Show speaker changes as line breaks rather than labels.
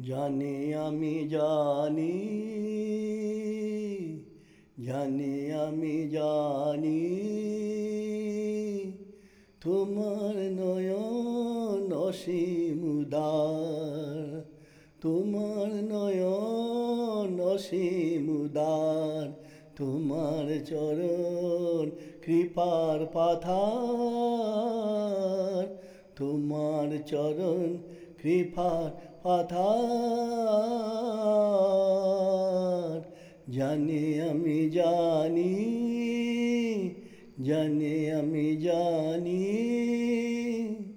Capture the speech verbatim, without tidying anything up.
জানি আমি জানি জানি আমি জানি তোমার নয়ন অসীম উদার, তোমার নয়ন অসীম উদার, তোমার চরণ কৃপার পাথার, তোমার চরণ কৃপার পাথার। জানি আমি জানি জানি আমি জানি